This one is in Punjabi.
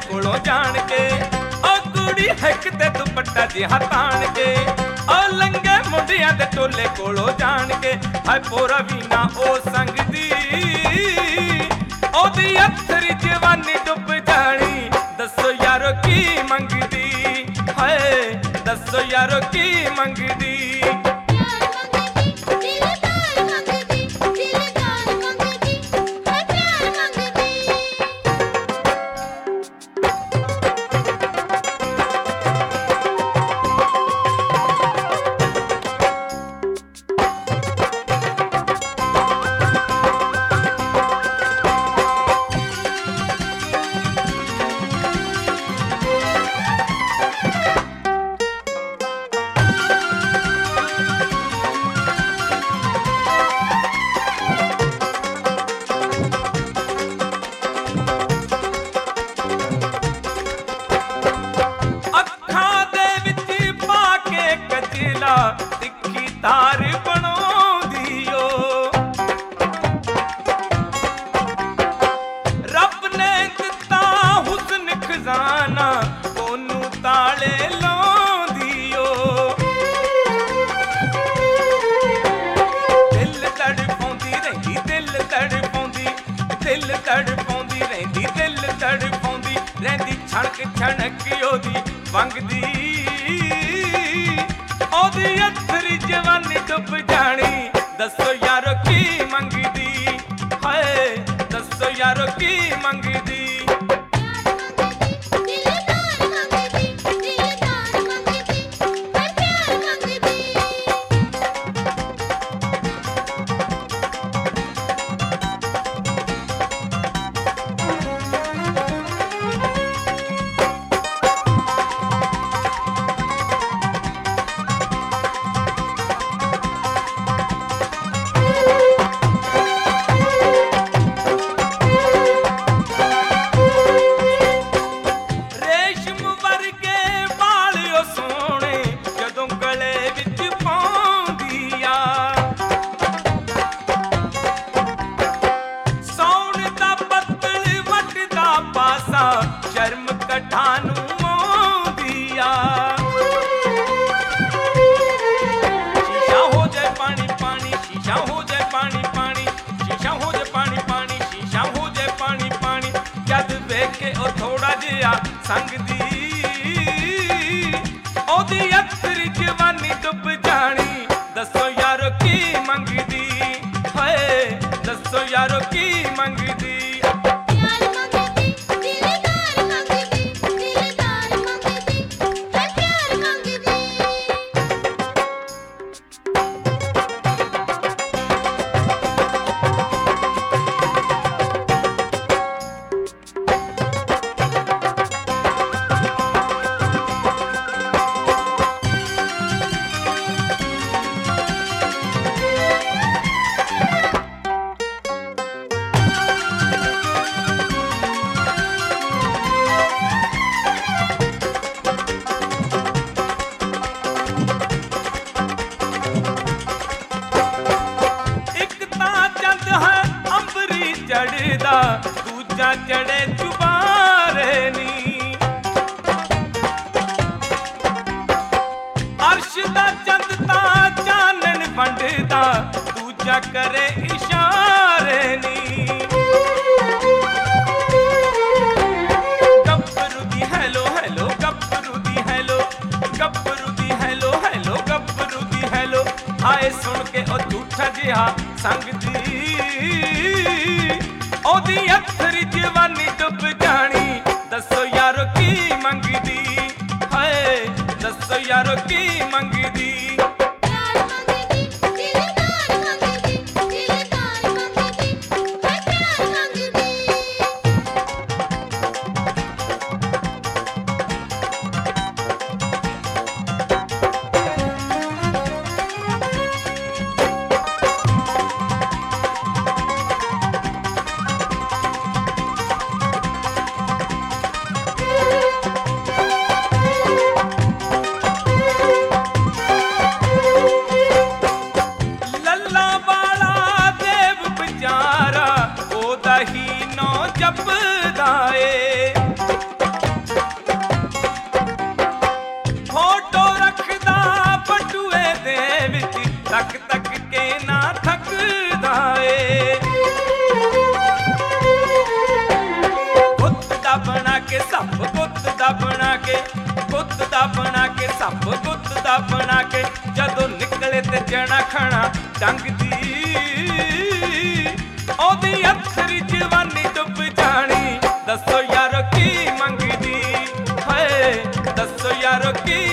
ਕੋਲੋਂ ਜਾਣ ਕੇ। ਉਹ ਕੁੜੀ ਹਿੱਕ ਤੇ ਦੁਪੱਟਾ ਜਿਹਾ ਤਾਣ ਕੇ, ਉਹ ਲੰਗੇ ਮੁੰਡਿਆਂ ਦੇ ਟੋਲੇ ਕੋਲੋਂ ਜਾਣ ਕੇ। ਹਾਏ ਪੋਰਾ ਵੀ ਨਾ ਉਹ ਸੰਗਦੀ, ਉਹਦੀ ਅਥਰੀ ਜਵਾਨੀ ਡੁੱਬ ਜਾਣੀ। ਦੱਸੋ ਯਾਰੋ ਕੀ ਮੰਗਦੀ, ਹਾਏ ਦੱਸੋ ਯਾਰੋ ਕੀ ਮੰਗਦੀ। ਤਿੱਖੀ ਤਾਰ ਬਣਾਉਂਦੀ ਓ, ਰੱਬ ਨੇ ਦਿੱਤਾ ਹੁਸਨ ਖਜ਼ਾਨਾ, ਉਹਨੂੰ ਤਾਲੇ ਲਾਉਂਦੀ ਓ। ਦਿਲ ਤੜਫਾਉਂਦੀ ਰਹਿੰਦੀ, ਦਿਲ ਤੜਫਾਉਂਦੀ, ਦਿਲ ਤੜਫਾਉਂਦੀ ਰਹਿੰਦੀ, ਦਿਲ ਤੜਫਾਉਂਦੀ ਰਹਿੰਦੀ। ਛਣਕ ਛਣਕ ਉਹਦੀ ਵੰਗਦੀ, ਉਹਦੀ ਅਥਰੀ ਜਵਾਨੀ ਡੁੱਬ ਜਾਣੀ। ਦੱਸੋ ਯਾਰੋ ਕੀ ਮੰਗਦੀ, ਹਾਏ ਦੱਸੋ ਯਾਰੋ ਕੀ ਮੰਗਦੀ। ਸ਼ਰਮ ਕੱਢਾਂ ਨੂੰ ਆਉਂਦੀ ਆ। ਸ਼ੀਸ਼ਾ ਹੋ ਜਾਏ ਪਾਣੀ ਪਾਣੀ, ਸ਼ੀਸ਼ਾ ਹੋ ਜਾਏ ਪਾਣੀ ਪਾਣੀ, ਸ਼ੀਸ਼ਾ ਹੋ ਜਾਏ ਪਾਣੀ ਪਾਣੀ, ਸ਼ੀਸ਼ਾ ਹੋ ਜਾਏ ਪਾਣੀ ਪਾਣੀ। ਜਦ ਵੇਖ ਕੇ ਉਹ ਥੋੜਾ ਜਿਹਾ ਸੰਗਦੀ, ਉਹਦੀ ਅਥਰੀ ਜਵਾਨੀ ਡੁੱਬ ਜਾਣੀ। ਦੱਸੋ ਯਾਰੋ ਕੀ ਮੰਗਦੀ, ਹਾਏ ਦੱਸੋ ਯਾਰੋ ਕੀ ਮੰਗਦੀ। ਚੜ੍ਹਦਾ ਦੂਜਾ ਚੜੇ ਚੁਬਾਰੇ ਨੀ, ਅਰਸ਼ ਦਾ ਚੰਦ ਤਾਂ ਚਾਨਣ ਵੰਡਦਾ, ਦੂਜਾ ਕਰੇ ਇਸ਼ਾਰੇ ਨੀ। ਗੱਭਰੂ ਦੀ ਹੈਲੋ ਹੈਲੋ, ਗੱਭਰੂ ਦੀ ਹੈਲੋ, ਗੱਭਰੂ ਦੀ ਹੈਲੋ ਹੈਲੋ, ਗੱਭਰੂ ਦੀ ਹੈਲੋ। ਹਾਏ ਸੁਣ ਕੇ ਉਹ ਝੂਠਾ ਜਿਹਾ ਸੰਗਦੀ, ਉਹਦੀ ਅਥਰੀ ਜਵਾਨੀ ਡੁੱਬ ਜਾਣੀ। ਦੱਸੋ ਯਾਰੋ ਕੀ ਮੰਗਦੀ, ਹਾਏ ਦੱਸੋ ਯਾਰੋ ਕੀ ਮੰਗਦੀ। ਸੱਪ ਗੁੱਤ ਦਾ ਬਣਾ ਕੇ, ਗੁੱਤ ਦਾ ਬਣਾ ਕੇ, ਸੱਪ ਗੁੱਤ ਦਾ ਬਣਾ ਕੇ, ਜਦੋਂ ਨਿਕਲੇ ਤੇ ਜਣਾ ਖਾਣਾ ਡੰਗ ਦੀ, ਉਹਦੀ ਅਥਰੀ ਜਵਾਨੀ ਡੁੱਬ ਜਾਣੀ। ਦੱਸੋ ਯਾਰੋ ਕੀ ਮੰਗਦੀ, ਹਾਏ ਦੱਸੋ ਯਾਰੋ ਕੀ